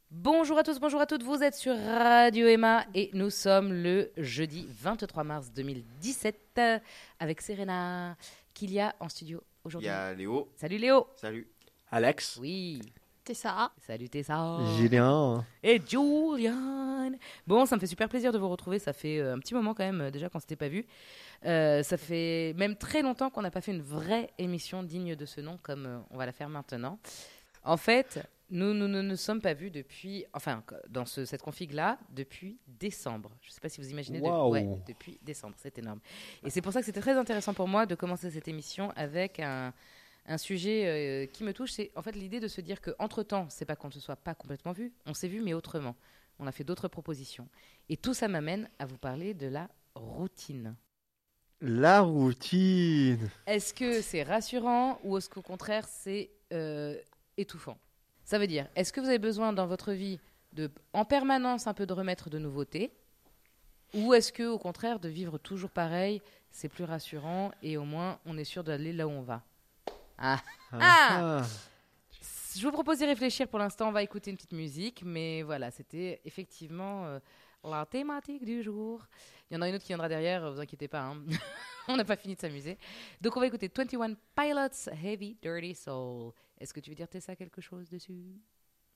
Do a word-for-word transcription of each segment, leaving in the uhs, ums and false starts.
Bonjour à tous, bonjour à toutes, vous êtes sur Radio Emma et nous sommes le jeudi vingt-trois mars deux mille dix-sept avec Serena qu'il y a en studio aujourd'hui. Il y a Léo. Salut Léo. Salut. Alex. Oui. Tessa. Salut Tessa. Julien. Et Julian. Bon, ça me fait super plaisir de vous retrouver, ça fait euh, un petit moment quand même euh, déjà qu'on ne s'était pas vu. Euh, ça fait même très longtemps qu'on n'a pas fait une vraie émission digne de ce nom comme euh, on va la faire maintenant. En fait... Nous ne nous, nous, nous sommes pas vus depuis, enfin, dans ce, cette config-là, depuis décembre. Je ne sais pas si vous imaginez, wow. de, ouais, depuis décembre, c'est énorme. Et c'est pour ça que c'était très intéressant pour moi de commencer cette émission avec un, un sujet euh, qui me touche. C'est en fait l'idée de se dire qu'entre-temps, c'est pas qu'on ne se soit pas complètement vus, on s'est vus mais autrement. On a fait d'autres propositions. Et tout ça m'amène à vous parler de la routine. La routine. Est-ce que c'est rassurant ou est-ce qu'au contraire, c'est euh, étouffant ? Ça veut dire, est-ce que vous avez besoin dans votre vie de, en permanence, un peu de remettre de nouveautés, ou est-ce que, au contraire, de vivre toujours pareil, c'est plus rassurant et au moins on est sûr d'aller là où on va. Ah, ah, ah Je vous propose d'y réfléchir pour l'instant. On va écouter une petite musique, mais voilà, c'était effectivement euh, la thématique du jour. Il y en a une autre qui viendra derrière, vous inquiétez pas. Hein. On n'a pas fini de s'amuser. Donc on va écouter vingt et un Pilots, Heavy Dirty Soul. Est-ce que tu veux dire Tessa quelque chose dessus ? Pourquoi ?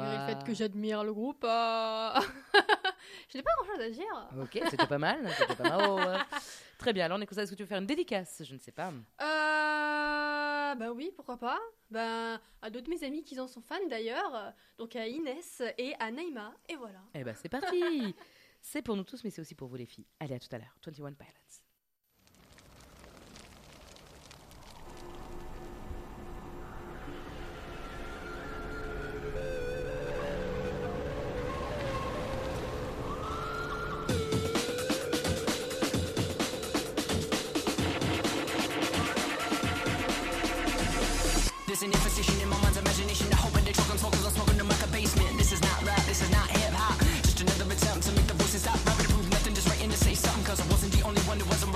Malgré le fait que j'admire le groupe, euh... je n'ai pas grand-chose à dire. Ok, c'était pas mal. C'était pas mal. Oh, euh... Très bien, alors on écoute ça. Est-ce que tu veux faire une dédicace ? Je ne sais pas. Euh... Ben oui, pourquoi pas. Ben, à deux de mes amis qui en sont fans d'ailleurs. Donc à Inès et à Naïma. Et voilà. Eh ben c'est parti. C'est pour nous tous, mais c'est aussi pour vous les filles. Allez, à tout à l'heure. vingt et un Pilots. There's an imposition in my mind's imagination. I hope I choke on smokers, I'm smoking them like a basement. This is not rap, this is not hip hop. Just another attempt to make the voices stop. Rapping to prove nothing, just writing to say something. Cause I wasn't the only one who was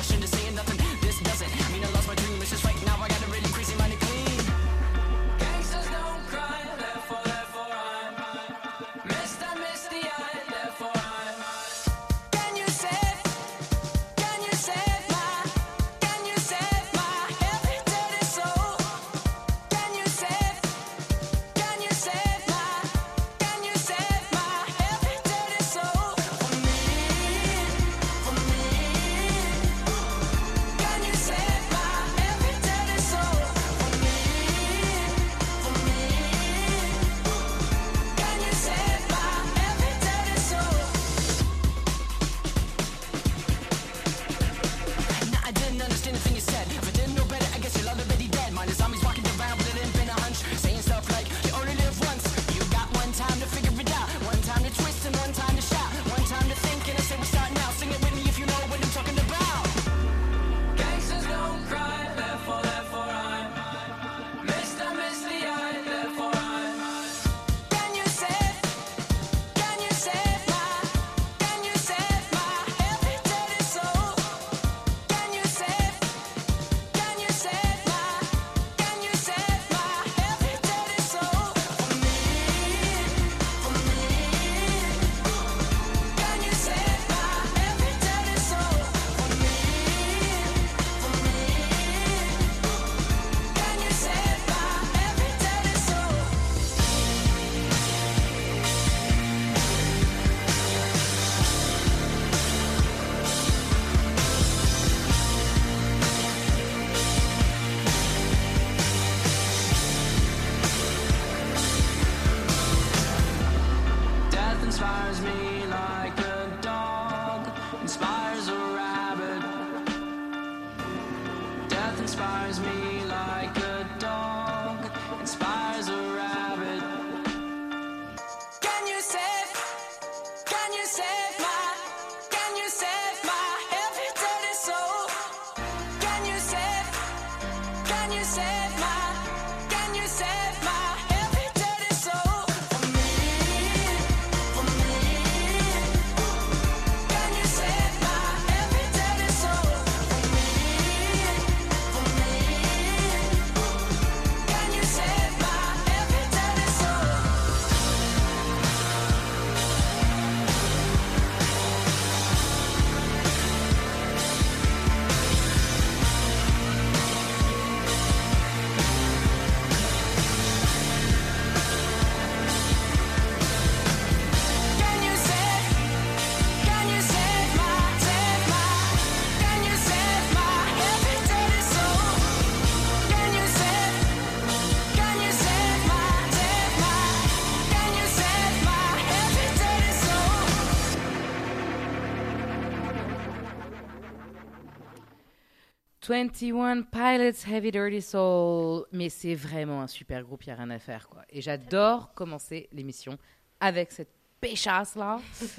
vingt et un Pilots, Heavy Dirty Soul. Mais c'est vraiment un super groupe, il n'y a rien à faire, quoi. Et j'adore commencer l'émission avec cette péchasse-là.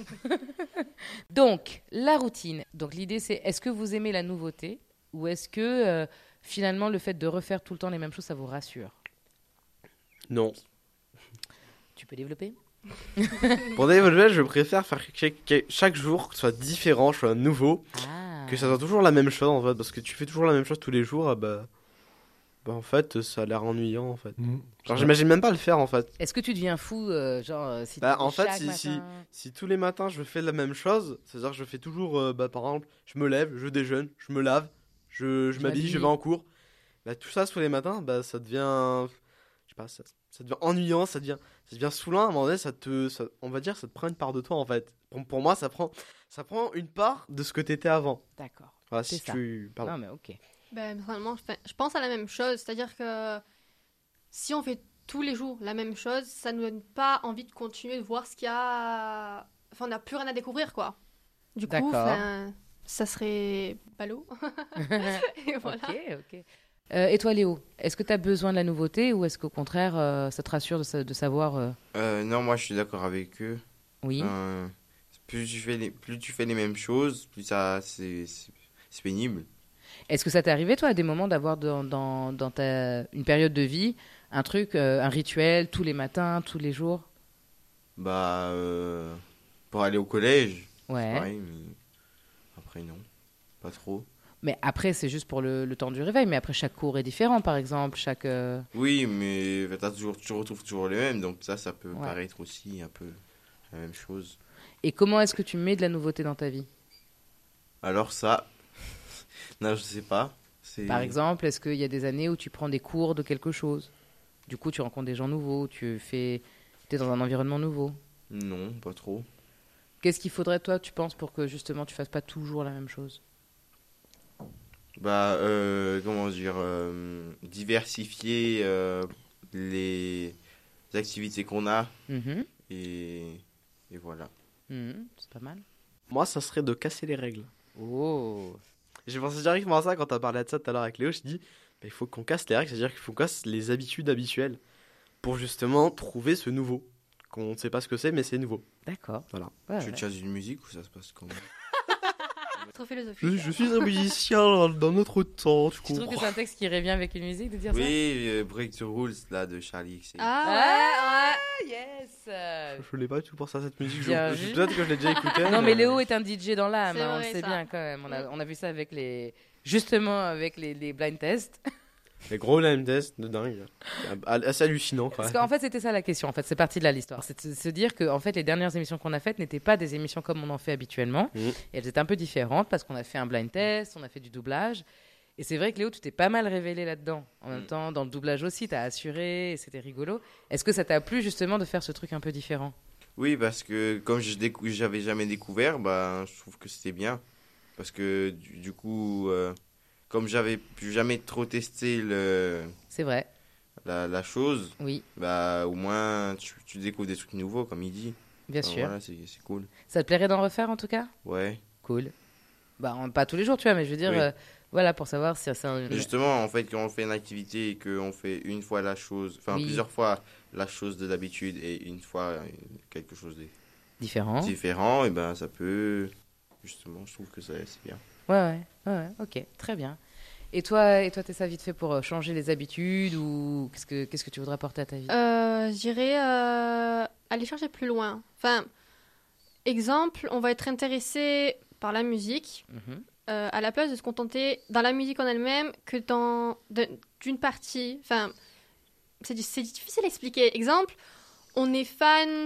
Donc, la routine. Donc, l'idée, c'est est-ce que vous aimez la nouveauté ou est-ce que, euh, finalement, le fait de refaire tout le temps les mêmes choses, ça vous rassure? Non. Tu peux développer? Pour développer, je préfère faire que chaque, chaque jour que ce soit différent, que ce soit nouveau, Ah. que ça soit toujours la même chose en fait, parce que tu fais toujours la même chose tous les jours, ah bah, bah en fait, ça a l'air ennuyant en fait. Mmh. Genre, j'imagine même pas le faire en fait. Est-ce que tu deviens fou, euh, genre, euh, si Bah, tu en fais fait, chaque si- si- matin Si tous les matins je fais la même chose, c'est-à-dire que je fais toujours, euh, bah, par exemple, je me lève, je déjeune, je me lave, je, je Je m'habille, je m'habille. vais en cours, bah tout ça tous les matins, bah ça devient, je sais pas, ça, ça devient ennuyant, ça devient, ça devient saoulant, à un moment donné, ça te, ça- on va dire, ça te prend une part de toi en fait. Pour, pour moi, ça prend, ça prend une part de ce que t'étais avant. D'accord. Voilà, C'est si ça. tu, pardon. Non, mais ok. Ben, personnellement, je, fais- je pense à la même chose. C'est-à-dire que si on fait tous les jours la même chose, ça ne nous donne pas envie de continuer de voir ce qu'il y a. Enfin, on n'a plus rien à découvrir, quoi. Du coup, D'accord. enfin, ça serait ballot. Et voilà. Ok, ok. Euh, et toi, Léo, est-ce que tu as besoin de la nouveauté ou est-ce qu'au contraire, euh, ça te rassure de, sa- de savoir euh, Euh, non, moi je suis d'accord avec eux. Oui. Euh, plus, tu fais les, plus tu fais les mêmes choses, plus ça, c'est, c'est, c'est pénible. Est-ce que ça t'est arrivé, toi, à des moments d'avoir dans, dans, dans ta, une période de vie un truc, euh, un rituel, tous les matins, tous les jours? Bah, euh, pour aller au collège, Ouais. pareil, mais après non, pas trop. Mais après, c'est juste pour le, le temps du réveil. Mais après, chaque cours est différent, par exemple. Chaque. euh, Oui, mais t'as toujours, tu retrouves toujours les mêmes, donc ça, ça peut Ouais. paraître aussi un peu la même chose. Et comment est-ce que tu mets de la nouveauté dans ta vie? Alors ça, non, je sais pas. C'est... Par exemple, est-ce qu'il y a des années où tu prends des cours de quelque chose? Du coup, tu rencontres des gens nouveaux, tu fais, t'es dans un environnement nouveau. Non, pas trop. Qu'est-ce qu'il faudrait, toi, tu penses, pour que justement tu fasses pas toujours la même chose? Bah, euh, comment dire, euh, diversifier euh, les activités qu'on a Mhm, et, et voilà. mhm, c'est pas mal. Moi, ça serait de casser les règles. Oh, J'ai pensé directement à ça quand t'as parlé de ça tout à l'heure avec Léo. Je dis, bah, il faut qu'on casse les règles, c'est-à-dire qu'il faut qu'on casse les habitudes habituelles pour justement trouver ce nouveau. Qu'on ne sait pas ce que c'est, mais c'est nouveau. d'accord. Voilà. Ouais, Tu ouais. tiens une musique ou ça se passe comment? Trop philosophique. Je, je suis un musicien dans notre temps, tu Tu trouves que c'est un texte qui irait bien avec une musique de dire ça? Oui, euh, Break the Rules là de Charlie X C X. Ah ouais, yes. Je l'ai pas du tout pour ça, cette musique. Je- Bien je- vu. Peut-être que je l'ai déjà écoutée. Non, mais Léo est un D J dans l'âme, C'est hein, on le vrai, sait ça. bien quand même. On a, on a vu ça avec les, justement avec les, les blind tests. Les gros lime test de dingue. Assez hallucinant, quand Parce même. qu'en fait, c'était ça la question. En fait, c'est parti de là l'histoire. C'est de se dire que en fait, les dernières émissions qu'on a faites n'étaient pas des émissions comme on en fait habituellement. Mhm. Et elles étaient un peu différentes parce qu'on a fait un blind test, on a fait du doublage. Et c'est vrai que Léo, tu t'es pas mal révélé là-dedans. En même Mhm. temps, dans le doublage aussi, t'as assuré, et c'était rigolo. Est-ce que ça t'a plu justement de faire ce truc un peu différent? Oui, parce que comme je décou- j'avais jamais découvert, bah, je trouve que c'était bien. Parce que du, du coup, euh, comme j'avais pu jamais trop testé le, C'est vrai, la, la chose, oui, bah, au moins tu, tu découvres des trucs nouveaux, comme il dit. bien Enfin, sûr. Voilà, c'est c'est cool. Ça te plairait d'en refaire en tout cas? Ouais. Cool. Bah, on- pas tous les jours, tu vois, mais je veux dire, Oui. euh, voilà, pour savoir si c'est un. Mais justement, en fait, quand on fait une activité et qu'on fait une fois la chose, enfin Oui. plusieurs fois la chose de d'habitude et une fois euh, quelque chose de Différent. différent, et ben ça peut, justement, je trouve que ça c'est bien. Ouais, ouais, ouais, ouais, ok, très bien. Et toi, et toi, t'es ça vite fait pour euh, changer les habitudes ou qu'est-ce que qu'est-ce que tu voudrais apporter à ta vie? Euh, je dirais euh, aller chercher plus loin. Enfin, exemple, on va être intéressé par la musique Mhm. euh, à la place de se contenter dans la musique en elle-même que dans de- d'une partie. Enfin, c'est di- c'est difficile à expliquer. Exemple, on est fan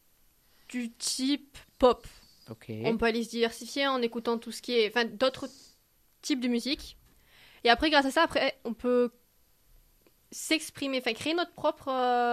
du type pop. Ok. On peut aller se diversifier en écoutant tout ce qui est, enfin, d'autres types de musique. Et après, grâce à ça, après, on peut s'exprimer, enfin, créer notre propre,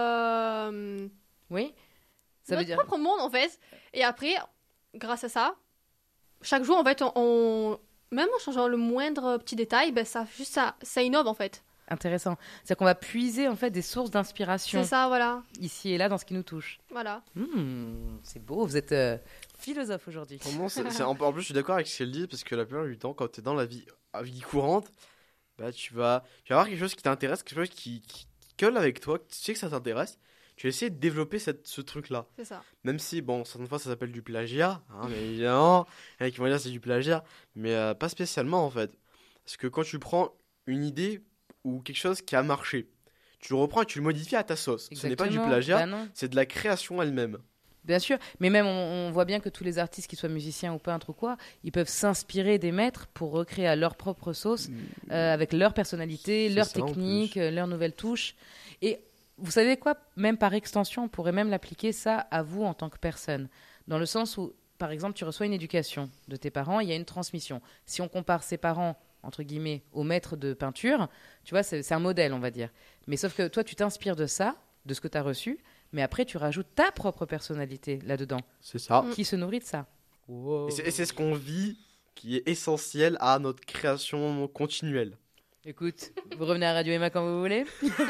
euh, Oui. Ça veut notre dire. propre monde, en fait. Et après, grâce à ça, chaque jour, en fait, on, on- même en changeant le moindre petit détail, ben, ça, juste ça, ça innove, en fait. Intéressant. C'est-à-dire qu'on va puiser en fait des sources d'inspiration C'est ça, voilà. ici et là dans ce qui nous touche. Voilà. Hmm, c'est beau. Vous êtes euh, philosophe aujourd'hui. Vraiment, c'est- c'est- en, en plus, je suis d'accord avec ce qu'elle dit, parce que la plupart du temps, quand t'es dans la vie, la vie courante, bah, tu vas, tu vas avoir quelque chose qui t'intéresse, quelque chose qui, qui, qui colle avec toi, que tu sais que ça t'intéresse. Tu vas essayer de développer cette, ce truc-là. C'est ça. Même si, bon, certaines fois, ça s'appelle du plagiat, hein, mais évidemment, il y en a qui vont dire que c'est du plagiat, mais euh, pas spécialement, en fait. Parce que quand tu prends une idée ou quelque chose qui a marché, tu le reprends et tu le modifies à ta sauce. Ce n'est pas du Exactement. plagiat, Bah non. c'est de la création elle-même. Bien sûr, mais même on, on voit bien que tous les artistes, qu'ils soient musiciens ou peintres ou quoi, ils peuvent s'inspirer des maîtres pour recréer à leur propre sauce, euh, avec leur personnalité, C'est leur ça, en technique, plus. euh, leurs nouvelles touches. Et vous savez quoi, même par extension, on pourrait même l'appliquer ça à vous en tant que personne. Dans le sens où, par exemple, tu reçois une éducation de tes parents, il y a une transmission. Si on compare ses parents, entre guillemets, au maître de peinture, tu vois, c'est, c'est un modèle, on va dire. Mais sauf que toi, tu t'inspires de ça, de ce que tu as reçu, mais après, tu rajoutes ta propre personnalité là-dedans, C'est ça. Mm. qui se nourrit de ça. Et c'est, et c'est ce qu'on vit qui est essentiel à notre création continuelle. Écoute, vous revenez à Radio Emma quand vous voulez.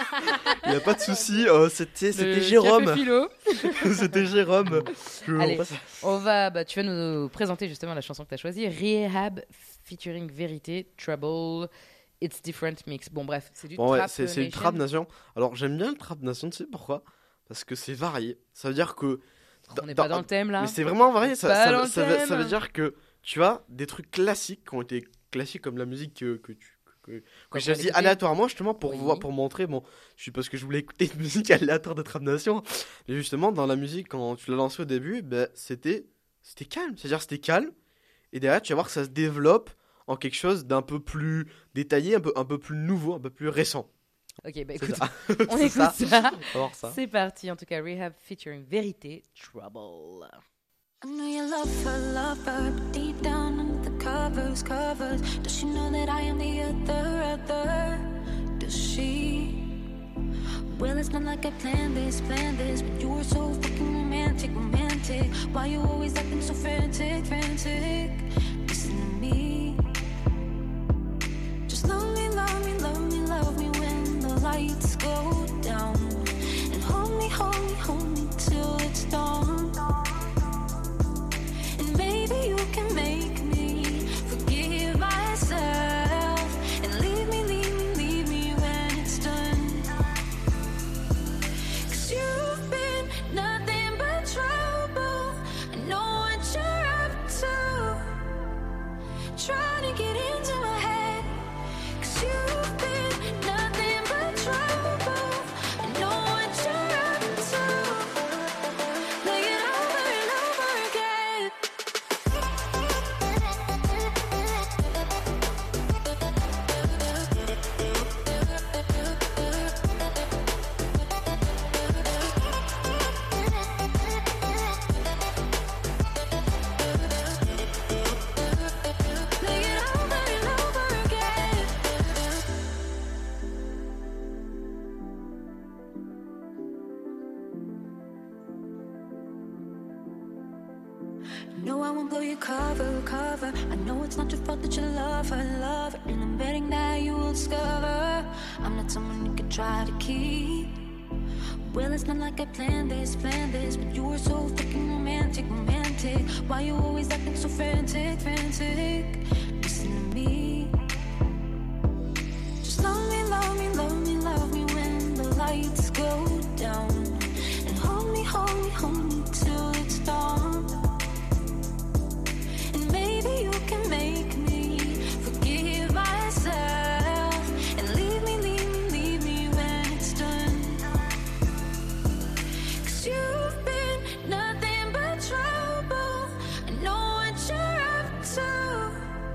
Il n'y a pas de souci, euh, c'était, c'était Le Jérôme. café philo. C'était Jérôme. Je- Allez. on passe- On va, bah, tu vas nous présenter justement la chanson que tu as choisie, Rehab featuring Vérité, Trouble, It's Different Mix. Bon bref, c'est du Bon, ouais, trap c'est, c'est nation. une trap nation. Alors j'aime bien le trap nation, tu sais pourquoi? Parce que c'est varié. Ça veut dire que. On n'est pas dans le thème là. Mais c'est vraiment varié. Ça, Pas ça, dans veut- le ça veut, thème. ça veut dire que tu as des trucs classiques qui ont été classiques comme la musique que, que tu. Que, que Qu'on j'ai va choisi écouter. aléatoirement justement pour Oui. voir, pour montrer. Bon, je suis parce que je voulais écouter une musique aléatoire de Trap Nation. Mais justement, dans la musique, quand tu l'as lancé au début, ben, c'était, c'était calme. C'est-à-dire, c'était calme. Et derrière, tu vas voir que ça se développe en quelque chose d'un peu plus détaillé, un peu, un peu plus nouveau, un peu plus récent. Ok, bah C'est écoute, ça. on C'est écoute ça. ça. On va voir ça. C'est parti, en tout cas, Rehab featuring Vérité, Trouble. I know you love her, love her, but deep down under the covers, covers. Does she know that I am the other, other? Does she? Well, it's not like I planned this, planned this, but you were so fucking romantic, romantic. Why you always acting so frantic, frantic? Listen to me. Just love me, love me, love me, love me when the lights go down. And hold me, hold me, hold me till it's dawn. And maybe you can make me forgive myself. And leave me, leave me, leave me when it's done. 'Cause you've been nothing but trouble. I know what you're up to. Trying to get into my head. 'Cause you've been nothing but trouble. I know what you're up to. Lay it over and over again. Lay it over and over again. No, I won't blow your cover, cover. I know it's not your fault that you love her, love her. And I'm betting that you will discover I'm not someone you could try to keep. Well, it's not like I planned this, planned this, but you were so fucking romantic, romantic. Why you always acting so frantic, frantic? Listen to me. Just love me, love me, love me, love me when the lights go down. And hold me, hold me, hold me till it's dawn. And maybe you can make me forgive myself. And leave me, leave me, leave me when it's done. 'Cause you've been nothing but trouble. I know what you're up to.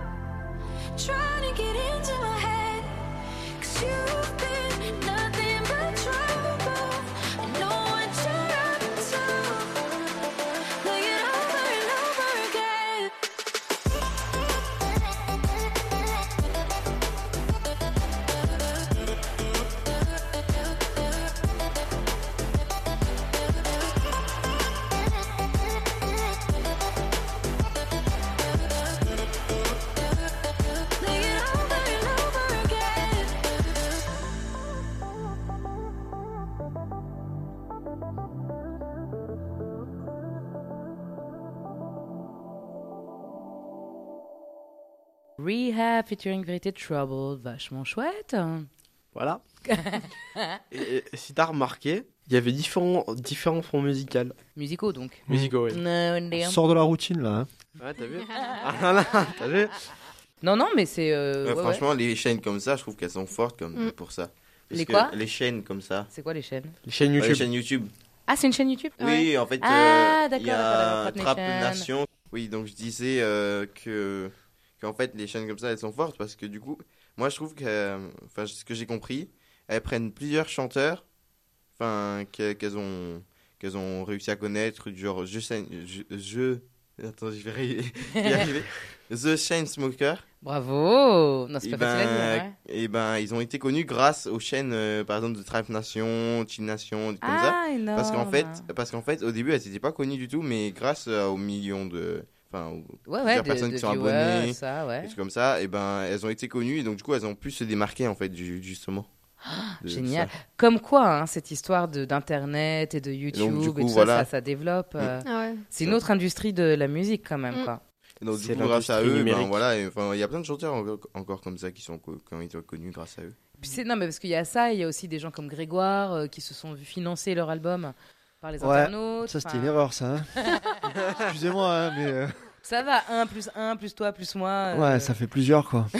Rehab featuring Vérité Trouble, vachement chouette. Voilà. et, et si t'as remarqué, il y avait différents, différents fonds musicaux. Musicaux donc. Musicaux, oui. On sort de la routine là. Hein. Ouais, t'as vu Ah là, t'as vu Non, non, mais c'est. euh, Ouais, ouais, franchement, les chaînes comme ça, je trouve qu'elles sont fortes comme, Mm. pour ça. Parce Les que quoi Les chaînes comme ça. ouais. C'est quoi les chaînes Les chaînes Ouais, YouTube. les chaînes YouTube. Ah, c'est une chaîne YouTube Oui, en fait, Ah, euh, d'accord, il y a d'accord, d'accord, Trap Trap Nation. Nation. Oui, donc je disais euh, que qu'en fait, les chaînes comme ça, elles sont fortes parce que du coup, moi, je trouve que, euh, enfin, ce que j'ai compris, elles prennent plusieurs chanteurs, enfin, que- qu'elles ont qu'elles ont réussi à connaître, du genre je sais, je, je attends, je vais y y arriver. The Chainsmokers. Bravo Non, c'est Et pas ben, facile à dire. Ouais. et ben, ils ont été connus grâce aux chaînes, euh, par exemple, de Trap Nation, Chill Nation, comme ça. Ah, énorme. Parce qu'en fait, parce qu'en fait, au début, elles n'étaient pas connues du tout, mais grâce euh, aux millions de, enfin, aux ouais, ouais, plusieurs de, personnes de qui sont viewers, abonnées, ça, ouais. des trucs comme ça, et ben, elles ont été connues et donc du coup, elles ont pu se démarquer en fait, du- justement. de Génial. ça. Comme quoi, hein, cette histoire de- d'internet et de YouTube du et coup, tout ça, voilà. ça, ça développe. euh, Ah ouais. C'est une autre industrie de la musique quand même, Mm. quoi. Et donc C'est du coup, grâce à l'industrie eux, ben numérique. voilà, et, enfin, il y a plein de chanteurs encore, encore comme ça qui sont co- qui ont été connus grâce à eux. Puis c'est- non, mais parce qu'il y a ça, il y a aussi des gens comme Grégoire euh, qui se sont vus financer leur album par les Ouais, internautes. Ça, c'était Enfin, une erreur, ça. Hein. Excusez-moi, hein, mais. euh, Ça va, un plus un plus toi plus moi. euh, Ouais, ça fait plusieurs, quoi.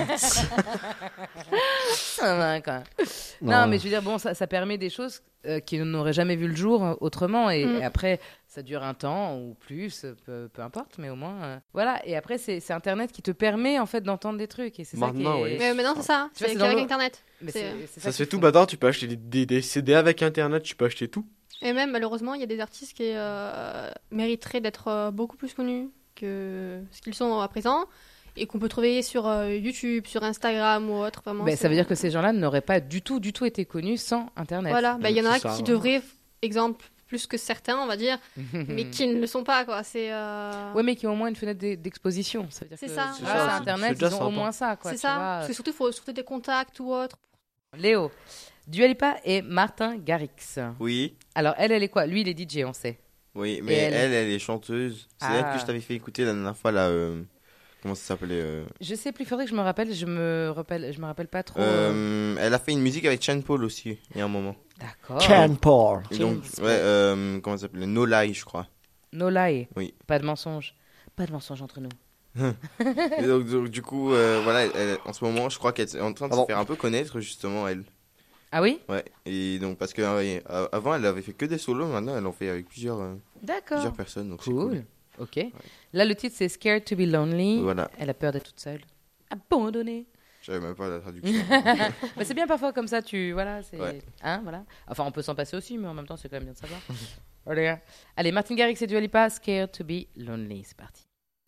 ça va, quoi. Non, mais je veux dire, bon, ça, ça permet des choses euh, qui n'auraient jamais vu le jour euh, autrement. Et, Mm. et après, ça dure un temps ou plus, euh, peu, peu importe, mais au moins. euh, voilà. Et après, c'est c'est Internet qui te permet en fait d'entendre des trucs. Et c'est ça qui Maintenant, est. oui. Mais maintenant, c'est ça. Tu vois, C'est c'est dans qu'avec le- Internet. Mais C'est- c'est- c'est Ça se qu'il fait tout. faut. Maintenant, tu peux acheter des, des, des C D avec Internet, tu peux acheter tout. Et même, malheureusement, il y a des artistes qui euh, mériteraient d'être euh, beaucoup plus connus que ce qu'ils sont à présent et qu'on peut trouver sur euh, YouTube, sur Instagram ou autre. Vraiment, Ben, c'est- ça veut dire que ces gens-là n'auraient pas du tout, du tout été connus sans Internet. Voilà, bah, il y en a C'est ça, qui ouais. devraient, exemple, plus que certains, on va dire, mais qui ne le sont pas, quoi. C'est euh, Ouais, mais qui ont au moins une fenêtre d'e- d'exposition. Ça veut dire C'est que ça, tu c'est vois, ça. sur Internet, C'est déjà ils ont au sympa. moins ça, quoi. c'est tu ça. vois. Parce que surtout, il faut surtout des contacts ou autre. Léo, Dua Lipa et Martin Garrix. Oui, Alors, elle, elle est quoi Lui, il est D J, on sait. oui, mais Et elle elle, elle, est chanteuse. C'est Ah. elle que je t'avais fait écouter la dernière fois là. euh, Comment ça s'appelait euh, Je sais plus, il faudrait que je me rappelle. Je me rappelle, je me rappelle pas trop. euh, euh, Elle a fait une musique avec Sean Paul aussi, il y a un moment. D'accord. Can Paul. Et donc, James ouais, euh, comment ça s'appelait No Lie, je crois. No lie. Oui. Pas de mensonge. Pas de mensonge entre nous. Et donc, donc, du coup, euh, voilà, elle- elle- en ce moment, je crois qu'elle est en train de Ah bon. se faire un peu connaître, justement, elle. Ah oui Ouais, et donc, parce que euh, euh, avant, elle avait fait que des solos, maintenant, elle en fait avec plusieurs, euh, D'accord. plusieurs personnes. Donc c'est Cool. cool. Ok. Là, le titre, c'est Scared to be Lonely. Voilà, Elle a peur d'être toute seule. Abandonnée. je savais même pas la traduction. Mais c'est bien parfois comme ça, tu. Voilà, c'est. Ouais. Hein, voilà. Enfin, on peut s'en passer aussi, mais en même temps, c'est quand même bien de savoir. Allez, Allez, Martin Garrix et Dua Lipa, Scared to be Lonely. C'est parti.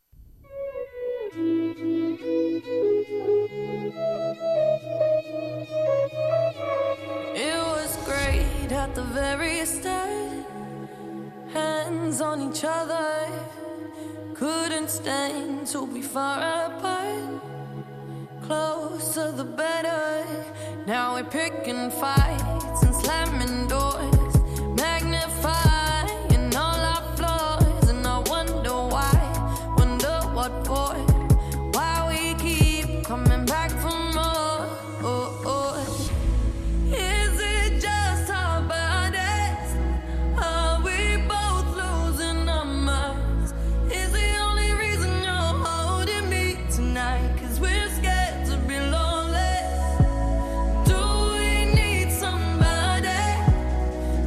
It was great at the very start. Hands on each other. Couldn't stand to be far apart. Closer the better. Now we're picking fights and slamming doors. Magnifying all our flaws. And I wonder why. Wonder what for. Why we keep coming back for more. Oh, oh. Is it just our bodies? Are we both losing our minds? Is the only reason you're holding me tonight? 'Cause we're scared to be lonely. Do we need somebody?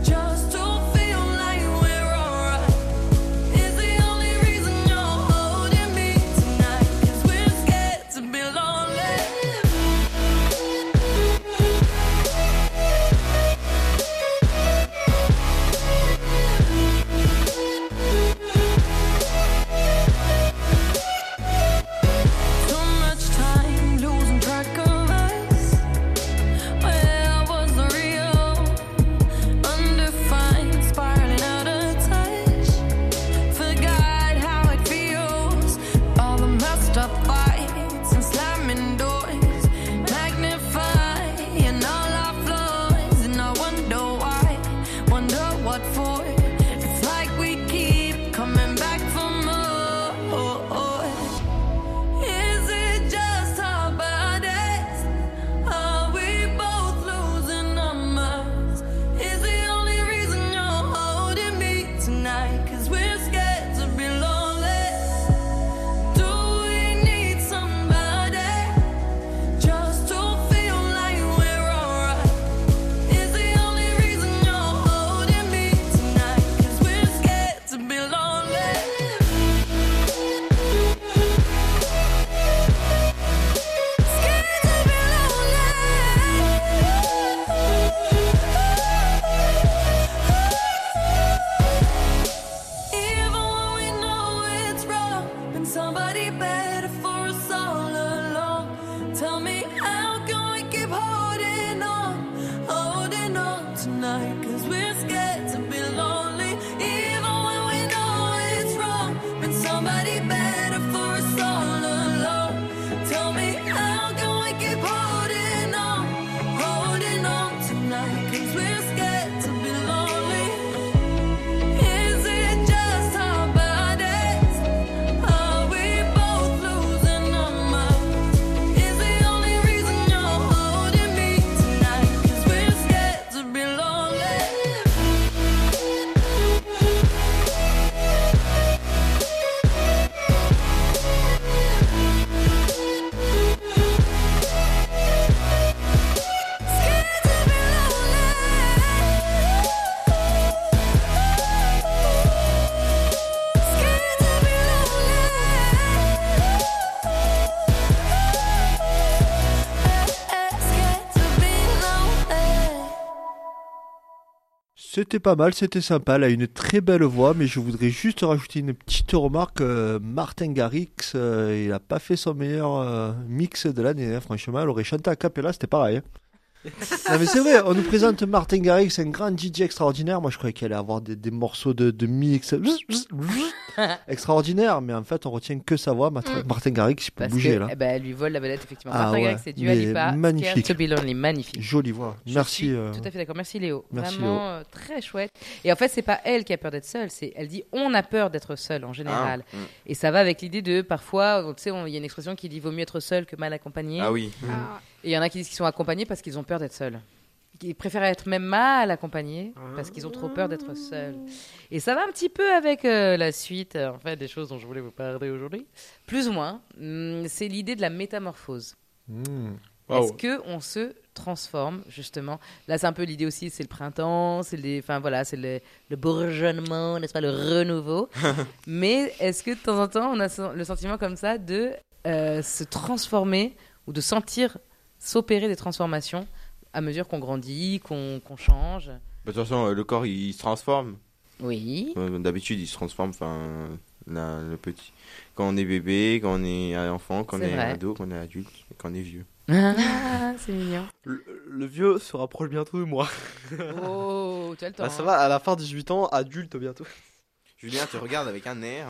C'était pas mal, c'était sympa. Elle a une très belle voix, mais je voudrais juste rajouter une petite remarque. euh, Martin Garrix, euh, il a pas fait son meilleur euh, mix de l'année. hein. Franchement, elle aurait chanté a cappella, c'était pareil. hein. Non mais c'est vrai, on nous présente Martin Garrix, un grand D J extraordinaire. Moi je croyais qu'elle allait avoir des, des morceaux de, de mix extraordinaires, mais en fait on retient que sa voix. Martin, Martin Garrix, il peut Parce bouger que, là. eh ben, elle lui vole la vedette, effectivement. Ah Martin ouais, Garrix, c'est Dua mais Lipa, magnifique. Scared to be Lonely, magnifique. Jolie voix. Je Merci. suis euh, Tout à fait d'accord. Merci Léo. merci, Vraiment euh, très chouette. Et en fait, c'est pas elle qui a peur d'être seule. C'est elle dit on a peur d'être seul en général. Ah, mm. Et ça va avec l'idée de parfois, tu sais, on- il y a une expression qui dit vaut mieux être seul que mal accompagné. Ah oui. Ah, Et il y en a qui disent qu'ils sont accompagnés parce qu'ils ont peur d'être seuls. Ils préfèrent être même mal accompagnés parce qu'ils ont trop peur d'être seuls. Et ça va un petit peu avec euh, la suite, euh, en fait, des choses dont je voulais vous parler aujourd'hui. Plus ou moins, hum, c'est l'idée de la métamorphose. hmm. Est-ce que on se transforme justement? Là, c'est un peu l'idée aussi. C'est le printemps, c'est les, enfin voilà, c'est le, le bourgeonnement, n'est-ce pas, le renouveau. Mais est-ce que de temps en temps, on a so- le sentiment comme ça de euh, se transformer ou de sentir s'opérer des transformations à mesure qu'on grandit, qu'on qu'on change? Bah, De toute façon, euh, le corps il se transforme. Oui. Euh, D'habitude, il se transforme. Enfin, la- le petit. Quand on est bébé, quand on est enfant, quand on C'est est vrai. ado, quand on est adulte, et quand on est vieux. Ah, c'est mignon. Le, le vieux se rapproche bientôt de moi. Oh, tu as le temps. Bah, ça hein. va, à la fin de dix-huit ans, adulte bientôt. Julien te regarde avec un air.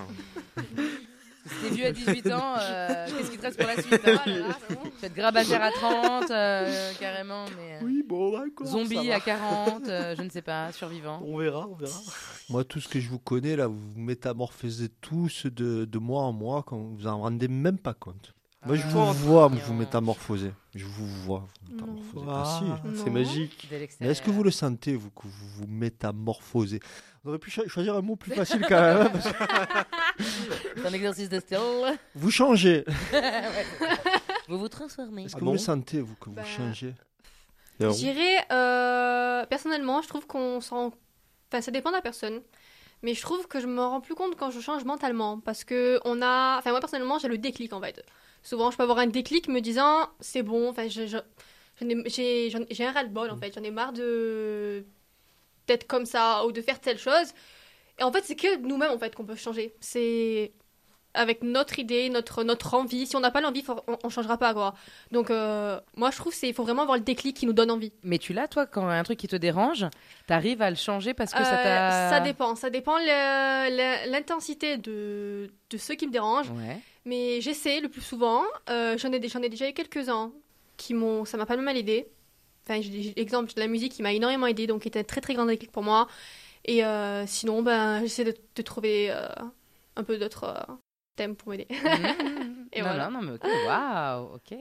Si t'es vieux à dix-huit ans, euh, qu'est-ce qui te reste pour la suite? hein? oh là là, c'est bon. Tu vas être grabataire à trente, euh, carrément, mais... euh, Oui, bon, d'accord. Zombie ça va. à quarante, euh, je ne sais pas, survivant. On verra, on verra. Moi, tout ce que je vous connais là, vous vous métamorphosez tous de, de mois en mois quand vous en rendez même pas compte. Moi, je Ah, vous trop vois mignon. vous métamorphoser. Je vous vois vous métamorphoser. Ah, Ah, si. c'est Non. magique. Dès Mais l'extérieur. est-ce que vous le sentez, vous, que vous vous métamorphosez? On aurait pu cho- choisir un mot plus facile quand même. hein, parce que C'est un exercice de style. vous changez. Vous vous transformez. Est-ce que Ah vous bon le sentez, vous, que vous Bah, changez? Non. Je dirais, euh, personnellement, je trouve qu'on s'en rend... Enfin, ça dépend de la personne. Mais je trouve que je me rends plus compte quand je change mentalement. Parce que on a... Enfin, moi, personnellement, j'ai le déclic, en fait. Souvent, je peux avoir un déclic me disant, c'est bon, enfin, je, je- j'en ai- j'ai j'en- j'ai un ras-le-bol, en fait. J'en ai marre de... d'être comme ça ou de faire telle chose. Et en fait, c'est que nous-mêmes, en fait, qu'on peut changer. C'est avec notre idée, notre, notre envie. Si on n'a pas l'envie, faut- on, on changera pas, quoi. Donc, euh, moi, je trouve qu'il faut vraiment avoir le déclic qui nous donne envie. Mais tu l'as, toi, quand un truc qui te dérange, t'arrives à le changer parce que ça Euh, t'a... ça dépend. Ça dépend le- le- l'intensité de, de ceux qui me dérangent. Ouais. Mais j'essaie le plus souvent. Euh, j'en ai, j'en ai déjà eu quelques-uns qui m'ont... Ça m'a pas mal aidé. Enfin, j'ai j'ai- exemple de la musique qui m'a énormément aidé, donc qui était un très très grand déclic pour moi. Et euh, sinon, ben, j'essaie de, de trouver euh, un peu d'autres euh, thèmes pour m'aider. Mmh. Et non, voilà. non, non, mais ok, waouh, ok.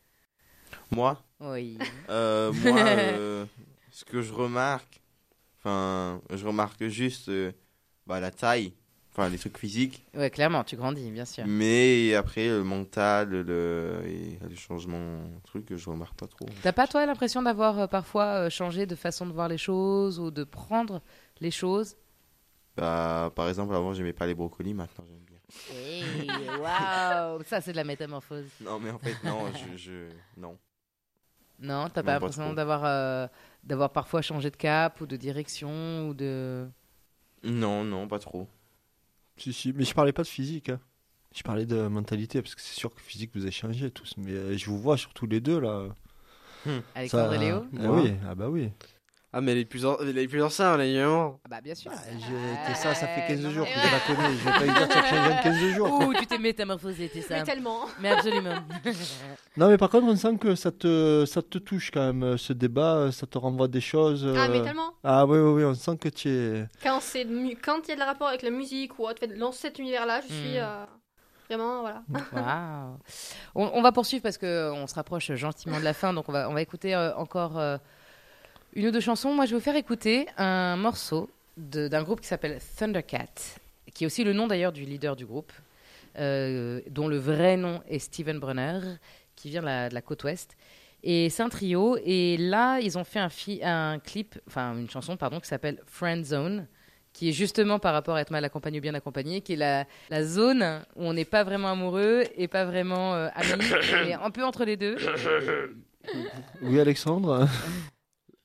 Moi, Oui. euh, moi, euh, ce que je remarque, enfin, je remarque juste euh, bah, la taille, enfin les trucs physiques, Ouais, clairement, tu grandis, bien sûr. mais après le mental, le, et le changement, truc, je remarque pas trop. T'as pas, toi, l'impression d'avoir euh, parfois euh, changé de façon de voir les choses ou de prendre les choses? Bah, par exemple, avant j'aimais pas les brocolis, maintenant j'aime bien. Oui, waouh. Ça, c'est de la métamorphose. Non, mais en fait, non, je, je... non. Non, t'as Non, pas pas l'impression trop. d'avoir euh, d'avoir parfois changé de cap ou de direction ou de... Non, non, pas trop. Si, si. Mais je parlais pas de physique. hein. Je parlais de mentalité, parce que c'est sûr que physique, vous avez changé tous. Mais euh, je vous vois surtout les deux, là. Alexandre Ça- et Léo? Ah oui, ah bah oui. Ah, mais les plus, an- les plus anciens, les gens. Ah bah bien sûr. Ah, j'ai- t'es ça, ça fait quinze non, jours mais- que je la connais. Je vais pas lui dire que ça change en quinze jours. quoi. Ouh, tu t'es métamorphosé, t'es ça. Mais tellement. Mais absolument. Non, mais par contre, on sent que ça te, ça te touche quand même, euh, ce débat. euh, Ça te renvoie des choses. Ah, mais euh, tellement. Ah oui, oui, oui, on sent que tu es... Quand c'est mu- quand il y a de rapport avec la musique ou autre, fait, dans cet univers-là, je suis Mm. euh, vraiment, voilà. Waouh. On, on va poursuivre parce que on se rapproche gentiment de la fin, donc on va, on va écouter euh, encore euh, une ou deux chansons. Moi, je vais vous faire écouter un morceau de- d'un groupe qui s'appelle Thundercat, qui est aussi le nom d'ailleurs du leader du groupe, euh, dont le vrai nom est Steven Brunner, qui vient de la, de la côte ouest. Et c'est un trio. Et là, ils ont fait un, fi- un clip, enfin une chanson, pardon, qui s'appelle Friend Zone, qui est justement par rapport à être mal accompagné ou bien accompagné, qui est la, la zone où on n'est pas vraiment amoureux et pas vraiment euh, amis, et un peu entre les deux. Oui, Alexandre.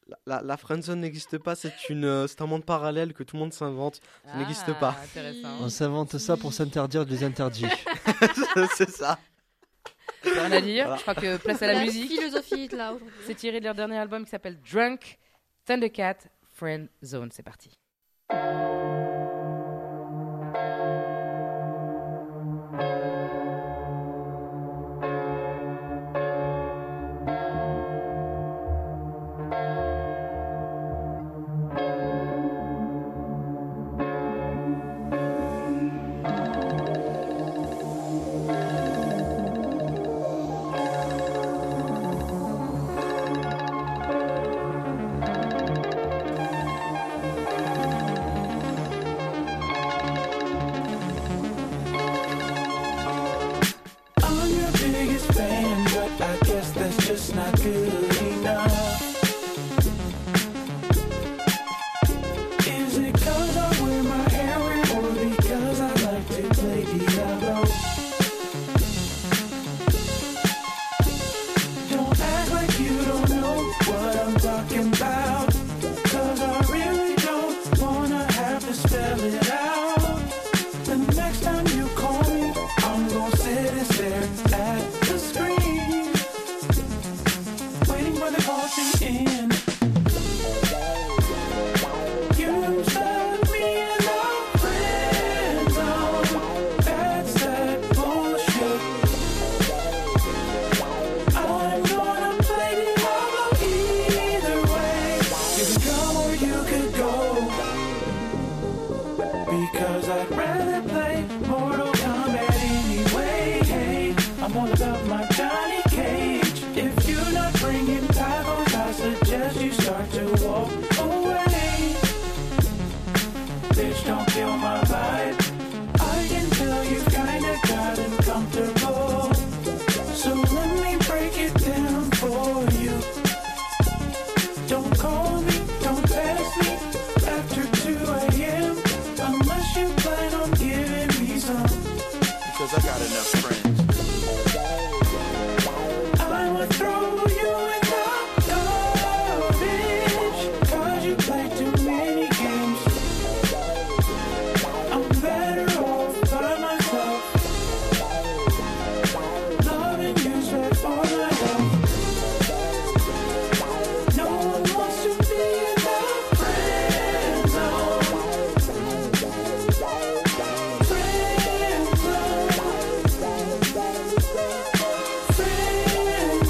La, la, la friendzone n'existe pas, c'est une, euh, c'est un monde parallèle que tout le monde s'invente. Ça n'existe pas. Ah, intéressant. On s'invente ça pour s'interdire des interdits. C'est ça. Rien à dire. Voilà. Je crois que place à la musique. philosophie là aujourd'hui. C'est tiré de leur dernier album qui s'appelle Drunk, Thundercat, Friend Zone. C'est parti. I'm your biggest fan, but I guess that's just not good enough. Is it cause I wear my hair weird or because I like to play Diablo? Don't act like you don't know what I'm talking about, cause I really don't wanna have to spell it out. The next time you call me, I'm gonna sit and stare at the screen, waiting for the call to end. You stuck me in the friend zone. That's that bullshit. I'm gonna play Diablo either way. You could come or you could go, because I'd rather play Mortal Kombat anyway. Hey, I'm all about my Johnny Cage. If you're not bringing tacos, I suggest you start to walk away. Bitch, don't kill my vibe. I can tell you kinda got uncomfortable, so let me break it down for you. Don't call me, don't text me after two a.m. unless you plan on giving me some. Because I got enough friends. I'ma throw you in the garbage, cause you play too many games. I'm better off by myself. Loving you's bad for my health. No one wants to be in the friend zone. Friend zone. Friend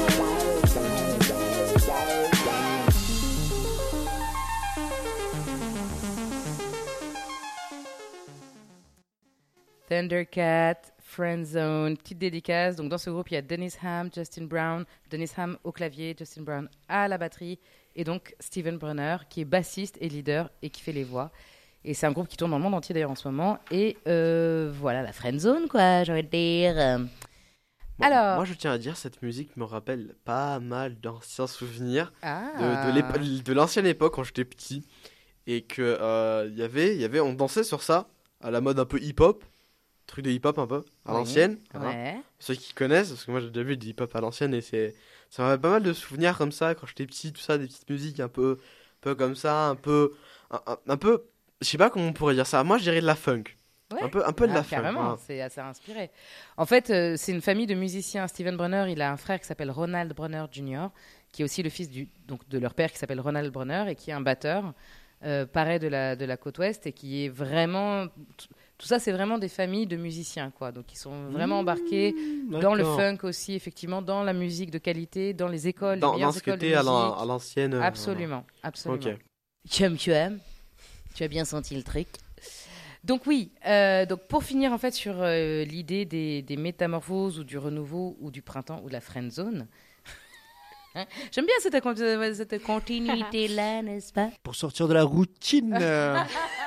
Thundercat, Friend Zone, petite dédicace. Donc dans ce groupe, il y a Dennis Ham, Justin Brown, Dennis Ham au clavier, Justin Brown à la batterie, et donc Steven Brunner qui est bassiste et leader et qui fait les voix. Et c'est un groupe qui tourne dans le monde entier d'ailleurs en ce moment. Et euh, voilà, la Friend Zone quoi, j'ai envie de dire. Bon, Alors- moi, je tiens à dire, cette musique me rappelle pas mal d'anciens souvenirs Ah. de, de, l'épo- de l'ancienne époque quand j'étais petit. Et que euh, y avait, y avait, on dansait sur ça, à la mode un peu hip-hop. Truc de hip-hop un peu, à Oui. l'ancienne. voilà. Ouais. Ceux qui connaissent, parce que moi j'ai déjà vu du hip-hop à l'ancienne et c'est, ça m'a pas mal de souvenirs comme ça quand j'étais petit, tout ça, des petites musiques un peu, un peu comme ça, un peu, un, un- un peu, je sais pas comment on pourrait dire ça. Moi je dirais de la funk, Ouais. un peu, un peu de Ah, la funk. carrément, voilà. c'est assez inspiré. En fait, euh, c'est une famille de musiciens. Steven Brunner, il a un frère qui s'appelle Ronald Brunner junior, qui est aussi le fils du, donc, de leur père qui s'appelle Ronald Brunner et qui est un batteur, euh, pareil de la, de la côte ouest, et qui est vraiment... Tout ça, c'est vraiment des familles de musiciens, quoi. Donc, ils sont vraiment embarqués dans le D'accord. funk aussi, effectivement, dans la musique de qualité, dans les écoles, Dans, les meilleures dans ce écoles de côté à l'an- musique. à l'ancienne. euh, Absolument, absolument. Ok. Tu aimes, tu aimes. Tu as bien senti le truc. Donc oui, euh, donc pour finir en fait sur euh, l'idée des, des métamorphoses ou du renouveau ou du printemps ou de la friend zone. Hein, j'aime bien cette, con- cette continuité là, n'est-ce pas? Pour sortir de la routine. euh,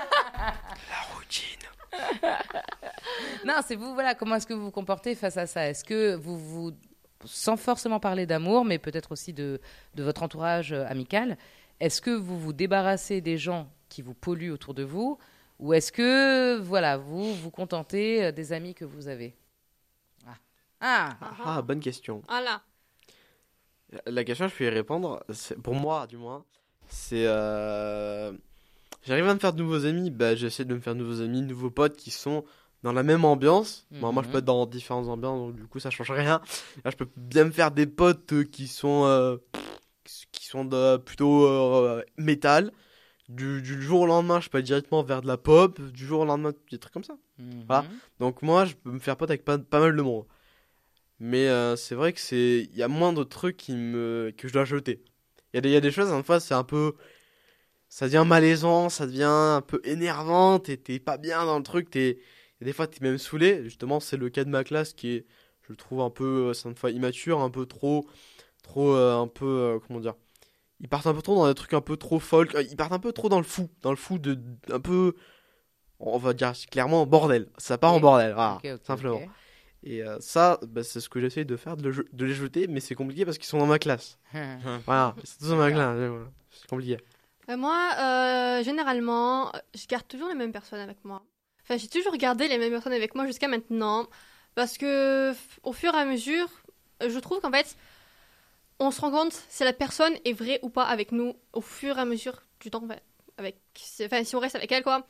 Non, c'est vous, voilà, comment est-ce que vous vous comportez face à ça? Est-ce que vous vous, sans forcément parler d'amour, mais peut-être aussi de, de votre entourage euh, amical, est-ce que vous vous débarrassez des gens qui vous polluent autour de vous, ou est-ce que, voilà, vous vous contentez euh, des amis que vous avez? Ah, ah. Ah, bonne question. Voilà. La question, je peux y répondre. C'est- Pour moi, du moins, c'est. euh, J'arrive à me faire de nouveaux amis. Bah, j'essaie de me faire de nouveaux amis, de nouveaux potes qui sont dans la même ambiance. Bon, moi, je Mhm. peux être dans différentes ambiances, donc du coup, ça change rien. Là, je peux bien me faire des potes euh, qui sont. euh, qui sont de, plutôt euh, métal. Du, du jour au lendemain, je peux aller directement vers de la pop. Du jour au lendemain, des trucs comme ça. Mhm. Voilà. Donc, moi, je peux me faire pote avec pas, pas mal de monde. Mais euh, c'est vrai que c'est. Il y a moins de trucs qui me... que je dois jeter. Il y a des, il y a des choses, une fois, c'est un peu. Ça devient malaisant, ça devient un peu énervant, t'es t'es pas bien dans le truc, t'es. Et des fois, t'es même saoulé. Justement, c'est le cas de ma classe qui est, je le trouve un peu, euh, c'est une fois immature, un peu trop. Trop. euh, un peu. euh, comment dire. Ils partent un peu trop dans des trucs un peu trop folk. euh, Ils partent un peu trop dans le fou. Dans le fou de. Un peu. On va dire clairement bordel. Ça part en Ok. bordel, voilà, Ok, ok, simplement. ok. Et euh, ça, bah, c'est ce que j'essaie de faire, de, le je- de les jeter, mais c'est compliqué parce qu'ils sont dans ma classe. Voilà, ils sont tous dans ma classe, et voilà. C'est compliqué. Euh, moi, euh, généralement, je garde toujours les mêmes personnes avec moi. Enfin, j'ai toujours gardé les mêmes personnes avec moi jusqu'à maintenant. Parce que, f- au fur et à mesure, euh, je trouve qu'en fait, on se rend compte si la personne est vraie ou pas avec nous au fur et à mesure du temps. Enfin, avec, enfin, si on reste avec elle, quoi.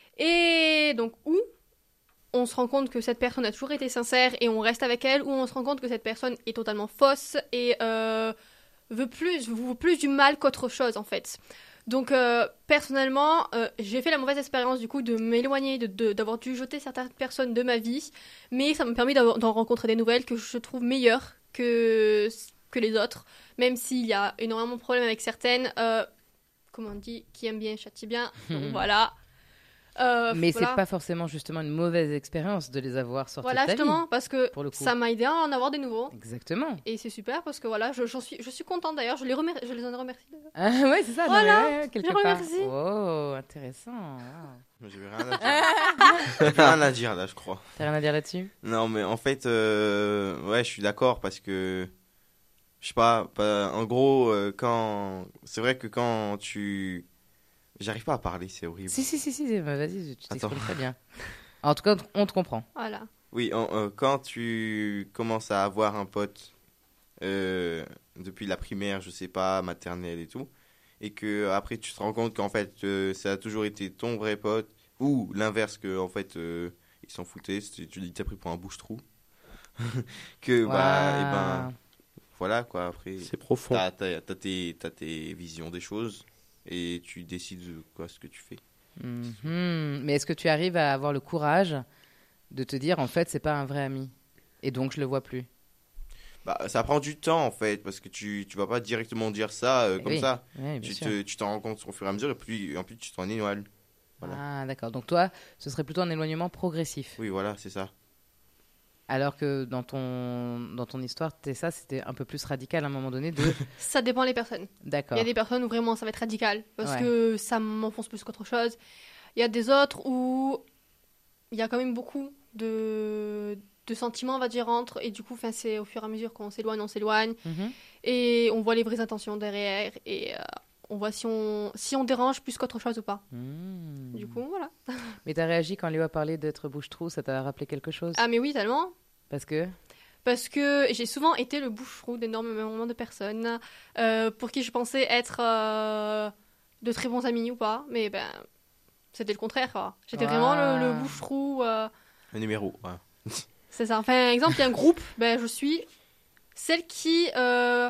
Et donc, ou on se rend compte que cette personne a toujours été sincère et on reste avec elle, ou on se rend compte que cette personne est totalement fausse et euh, veut plus, veut plus du mal qu'autre chose, en fait. Donc, euh, personnellement, euh, j'ai fait la mauvaise expérience, du coup, de m'éloigner, de, de- d'avoir dû jeter certaines personnes de ma vie, mais ça m'a permis d'avoir- d'en rencontrer des nouvelles que je trouve meilleures que, que les autres, même s'il y a énormément de problèmes avec certaines, euh, comme on dit, qui aime bien châtie bien, donc voilà. Euh, Mais voilà. c'est pas forcément justement une mauvaise expérience de les avoir sortis Voilà, de ta justement, vie. parce que pour le coup. ça m'a aidé à en avoir des nouveaux. Exactement. Et c'est super parce que voilà, je, j'en suis, je suis contente d'ailleurs, je les, remer- je les en remercie. d'ailleurs. Ah, ouais, c'est ça. non, Voilà, mais ouais, ouais, quelque je part. remercie. Oh, intéressant. wow. J'avais rien à dire. J'avais rien à dire là, je crois. T'as rien à dire là-dessus? Non, mais en fait, euh, ouais, je suis d'accord parce que, je sais pas, pas- en gros, euh, quand. C'est vrai que quand tu. J'arrive pas à parler, c'est horrible. Si, si, si, si. bah, vas-y, tu t'exprimes Attends. très bien. En tout cas, on te comprend. Voilà. Oui, en- euh, quand tu commences à avoir un pote euh, depuis la primaire, je sais pas, maternelle et tout, et que après tu te rends compte qu'en fait euh, ça a toujours été ton vrai pote, ou l'inverse, que en fait euh, ils s'en foutaient, c'était- tu dis t'as pris pour un bouche-trou, que bah, et ben voilà quoi, après C'est profond. t'as, t'as, t'as tes, t'as tes visions des choses et tu décides de quoi ce que tu fais. Mhm. Mais est-ce que tu arrives à avoir le courage de te dire, en fait, c'est pas un vrai ami et donc je le vois plus? Bah, ça prend du temps en fait, parce que tu, tu vas pas directement dire ça euh, Eh comme oui. ça. Ouais, bien Tu, sûr. te, tu t'en rends compte au fur et à mesure et puis en plus tu t'en éloignes. Voilà. Ah, d'accord. Donc toi, ce serait plutôt un éloignement progressif. Oui, voilà, c'est ça. Alors que dans ton, dans ton histoire, Tessa, c'était un peu plus radical à un moment donné de... Ça dépend des personnes. Il D'accord. y a des personnes où vraiment ça va être radical parce Ouais. que ça m'enfonce plus qu'autre chose. Il y a des autres où il y a quand même beaucoup de, de sentiments, on va dire, entre. Et du coup, 'fin, c'est au fur et à mesure qu'on s'éloigne, on s'éloigne. Mhm. Et on voit les vraies intentions derrière. Et euh, on voit si on, si on dérange plus qu'autre chose ou pas. Mmh. Du coup, voilà. Mais t'as réagi quand Léo a parlé d'être bouche-trou, ça t'a rappelé quelque chose? Ah, mais oui, tellement. Parce que... Parce que j'ai souvent été le bouche-trou d'énormément de personnes euh, pour qui je pensais être euh, de très bons amis ou pas. Mais ben, c'était le contraire, quoi. J'étais vraiment le, le Ah. bouche-trou. euh, Un numéro, ouais. C'est ça. Enfin, exemple, il y a un groupe, ben, je suis celle qui. euh,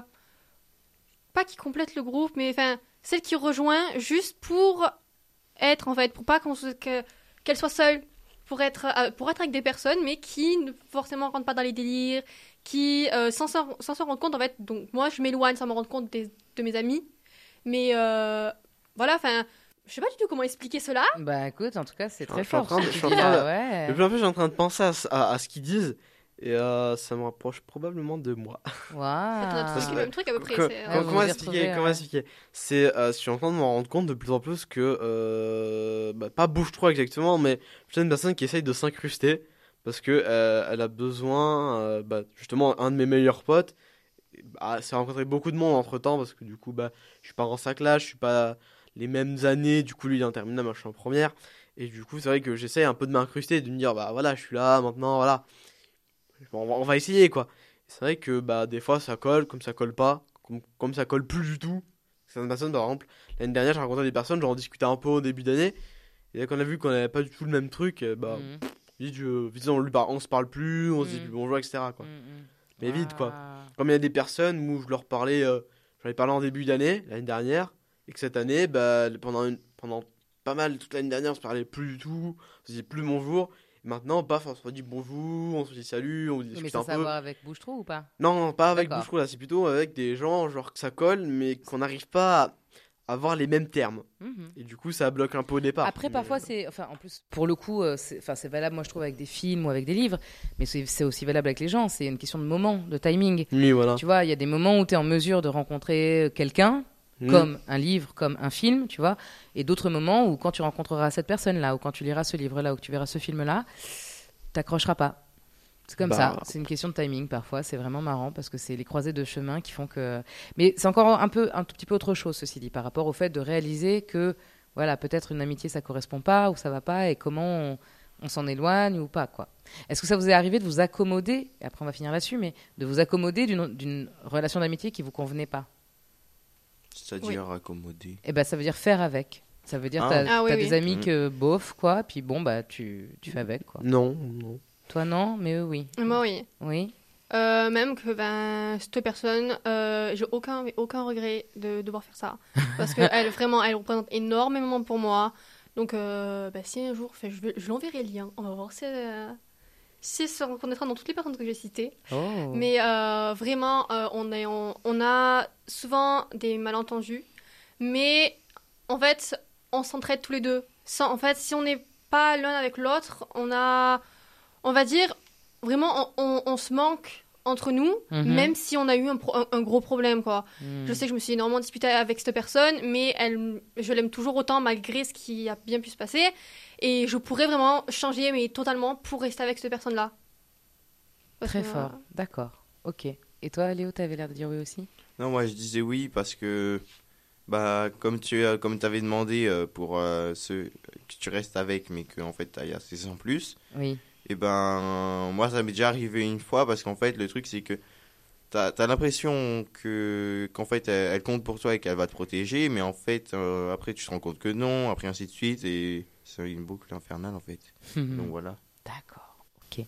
pas qui complète le groupe, mais enfin, celle qui rejoint juste pour être, en fait, pour pas qu'on se- que- qu'elle soit seule. Pour être, euh, pour être avec des personnes, mais qui ne forcément rentrent pas dans les délires, qui, euh, sans, s'en- sans se rendre compte, en fait, donc moi, je m'éloigne sans me rendre compte des- de mes amis. Mais euh, voilà, enfin, je sais pas du tout comment expliquer cela. Bah écoute, en tout cas, c'est Je- très je suis en fort. train de- ce que je tu suis en dis train là, de- ouais. Et puis en plus, je suis en train de penser à, ce- à- à ce qu'ils disent. Et euh, ça me rapproche probablement de moi. On a Waouh. tous dit le même truc à peu près. Co- c'est, euh, Ah, co- vous comment vous y expliquer, retrouvez, comment ouais. expliquer C'est, euh, je suis en train de me rendre compte de plus en plus que, euh, bah, pas bouge trop exactement, mais plutôt une personne qui essaye de s'incruster parce que euh, elle a besoin, euh, bah, justement, un de mes meilleurs potes, bah, s'est rencontré beaucoup de monde entre temps parce que du coup, bah, je suis pas en sa classe, je suis pas les mêmes années, du coup, lui il est en terminale, moi je suis en première, et du coup, c'est vrai que j'essaye un peu de m'incruster, de me dire, bah voilà, je suis là maintenant, voilà, on va, on va essayer quoi. C'est vrai que bah des fois ça colle comme ça colle pas. comme, comme ça colle plus du tout. Certaines personnes, par exemple, l'année dernière, j'ai rencontré des personnes, genre on discutait un peu au début d'année, et là, quand on a vu qu'on avait pas du tout le même truc, euh, bah, Mhm. vite, je, vite, on, lui par- on se parle plus, on se dit Mhm. plus bonjour, et cetera. Quoi. Mhm. Mais vite, quoi. Ah. Comme il y a des personnes où je leur parlais, euh, j'en ai parlé en début d'année, l'année dernière, et que cette année, bah, pendant, une, pendant pas mal, toute l'année dernière, on se parlait plus du tout, on se disait plus bonjour. Et maintenant, paf, on se dit bonjour, on se dit salut, on Mais discute ça, un ça a peu. à voir avec Bouche-Trou ou pas? Non, non, pas avec D'accord. Boucheron, là, c'est plutôt avec des gens, genre que ça colle, mais qu'on n'arrive pas à avoir les mêmes termes. Mhm. Et du coup, ça bloque un peu au départ. Après, Mais, parfois, euh, c'est. Enfin, en plus, pour le coup, euh, c'est enfin, c'est valable, moi, je trouve, avec des films ou avec des livres, mais c'est c'est aussi valable avec les gens. C'est une question de moment, de timing. Oui, voilà. Tu vois, il y a des moments où tu es en mesure de rencontrer quelqu'un, Mm. comme un livre, comme un film, tu vois, et d'autres moments où, quand tu rencontreras cette personne-là, ou quand tu liras ce livre-là, ou que tu verras ce film-là, t'accrocheras pas. C'est comme Bah. ça, c'est une question de timing parfois, c'est vraiment marrant parce que c'est les croisées de chemin qui font que... Mais c'est encore un, peu, un tout petit peu autre chose, ceci dit, par rapport au fait de réaliser que, voilà, peut-être une amitié ça correspond pas ou ça va pas et comment on, on s'en éloigne ou pas, quoi. Est-ce que ça vous est arrivé de vous accommoder, et après on va finir là-dessus, mais de vous accommoder d'une d'une relation d'amitié qui vous convenait pas? C'est-à-dire accommoder. Eh ben, ça veut dire faire avec. Ça veut dire Ah. t'as Ah oui, t'as oui. des amis Mm. que bof, quoi, puis bon, bah tu, tu fais avec, quoi. Non, non. Toi non, mais eux oui. Moi, oui. Oui. Euh, même que ben, cette personne, euh, j'ai aucun, aucun regret de devoir faire ça. Parce qu'elle, vraiment, elle représente énormément pour moi. Donc, euh, ben, si un jour, fait, je, vais- je lui enverrai le lien. On va voir si, euh, si elle se reconnaîtra dans toutes les personnes que j'ai citées. Oh. Mais euh, vraiment, euh, on, est, on, on a souvent des malentendus. Mais en fait, on s'entraide tous les deux. Sans, en fait, si on n'est pas l'un avec l'autre, on a, on va dire, vraiment, on, on- on se manque entre nous, Mhm. même si on a eu un, pro- un- un gros problème, quoi. Hmm. Je sais que je me suis énormément disputée avec cette personne, mais elle, je l'aime toujours autant malgré ce qui a bien pu se passer. Et je pourrais vraiment changer, mais totalement, pour rester avec cette personne-là. Parce Très que, fort, d'accord. Ok. Et toi, Léo, t'avais l'air de dire oui aussi? Non, moi je disais oui parce que, bah, comme tu as, comme t'avais demandé euh, pour euh, ceux que tu restes avec, mais qu'en fait t'as assez sans plus, Oui. et ben, moi ça m'est déjà arrivé une fois parce qu'en fait le truc c'est que t'as as, l'impression que qu'en fait elle, elle compte pour toi et qu'elle va te protéger, mais en fait euh, après tu te rends compte que non, après ainsi de suite, et c'est une boucle infernale en fait. Donc voilà. D'accord, ok.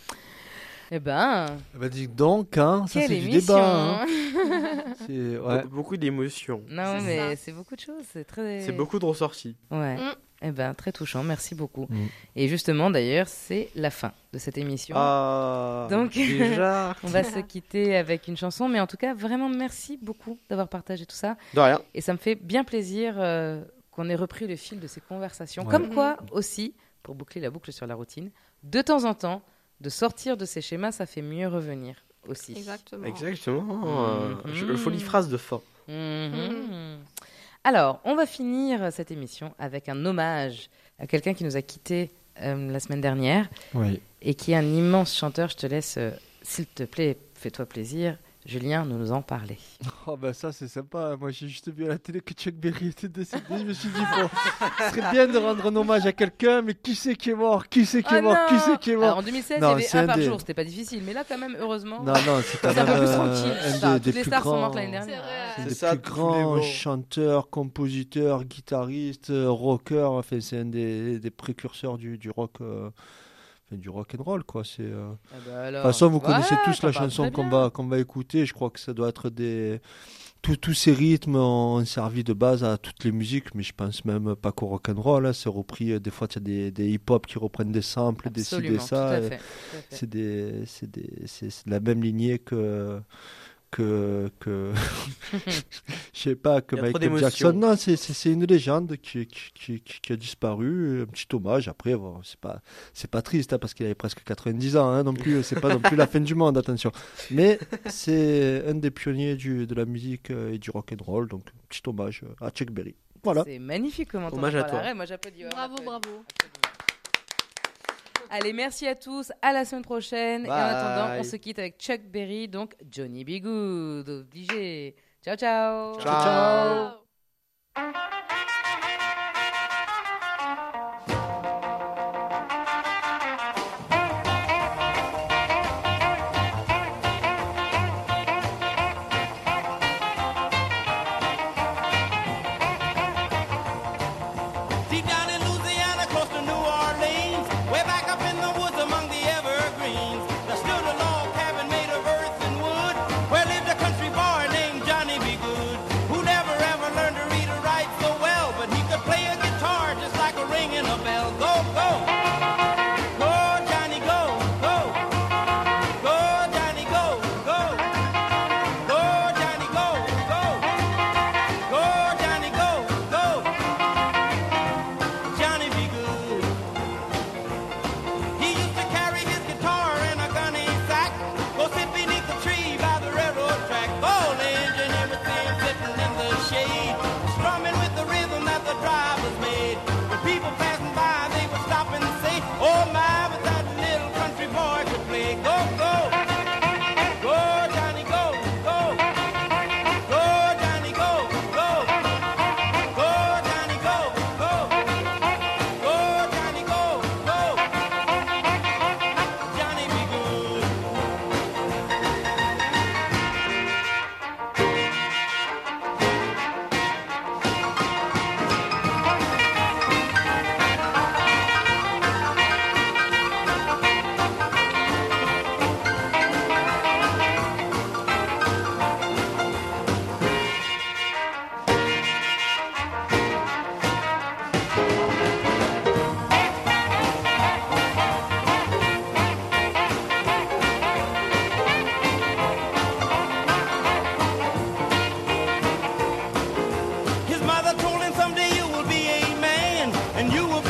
Eh ben, Bah dis donc, hein, ça quelle c'est du émission, débat. Hein. hein. C'est- ouais. Be- Beaucoup d'émotions. Non, C'est mais ça. c'est beaucoup de choses, c'est très... C'est beaucoup de ressorties. Ouais. Mm. Eh ben, très touchant, merci beaucoup. Mm. Et justement, d'ailleurs, c'est la fin de cette émission. Ah, Donc- déjà. On va se quitter avec une chanson, mais en tout cas, vraiment merci beaucoup d'avoir partagé tout ça. De rien. Et ça me fait bien plaisir euh, qu'on ait repris le fil de ces conversations. Ouais. Comme quoi, aussi, pour boucler la boucle sur la routine, de temps en temps, de sortir de ces schémas, ça fait mieux revenir aussi. Exactement. Exactement. euh, Mhm. je- Il faut une phrase de fin. Mhm. Alors, on va finir cette émission avec un hommage à quelqu'un qui nous a quittés euh, la semaine dernière Oui. et qui est un immense chanteur. Je te laisse, euh, s'il te plaît, fais-toi plaisir, Julien, nous en parler. Oh bah ça c'est sympa, moi j'ai juste vu à la télé que Chuck Berry était décédé, je me suis dit bon, ce serait bien de rendre un hommage à quelqu'un, mais qui c'est qui est mort, qui c'est qui est Oh mort, non qui c'est qui est Alors, mort. en deux mille seize, Non, il y avait c'est un un par des- jour, c'était pas difficile, mais là, quand même, heureusement, Non, non, c'est quand c'est un même peu plus euh, tranquille. un Enfin, des, toutes des les plus stars sont grands, mortes l'année C'est dernière. vrai. un C'est des ça, plus tous les grands mots. chanteurs, compositeurs, guitaristes, euh, rockers, enfin c'est un des, des précurseurs du, du rock, euh, enfin, du rock and roll quoi. C'est, euh, Ah bah De alors, toute façon, vous voilà, connaissez tous t'en la parles chanson très qu'on bien. va, qu'on va écouter. Je crois que ça doit être des. Tous, tous ces rythmes ont servi de base à toutes les musiques, mais je pense même pas qu'au rock'n'roll. Hein, c'est repris. euh, Des fois, il y a des, des hip-hop qui reprennent des samples, des ci, Absolument, des tout ça. à et fait. tout à fait. C'est des, c'est des, c'est c'est de la même lignée que. Que, que je sais pas, que Il y a trop Michael d'émotions. Jackson. Non, c'est, c'est, c'est une légende qui, qui, qui, qui- qui a disparu. Un petit hommage. Après, bon, c'est pas, c'est pas triste hein, parce qu'il avait presque quatre-vingt-dix ans hein, non plus. C'est pas non plus la fin du monde, attention. Mais c'est un des pionniers du, de la musique euh, et du rock and roll. Donc, petit hommage euh, à Chuck Berry. Voilà. C'est magnifique comment Hommage à toi. Moi, j'applaudis. ouais, Bravo, j'applaudis. bravo. Allez, merci à tous. À la semaine prochaine. Et en Bye. attendant, on se quitte avec Chuck Berry, donc Johnny B. Good, obligé. Ciao, ciao. Ciao. Oh my, but that little country boy could play. Go, go, go, Johnny, go, go, go, Johnny, go, go, go, Johnny, go, go, go, Johnny, go, go, Johnny, be good. His mother told him someday you will be a man and you will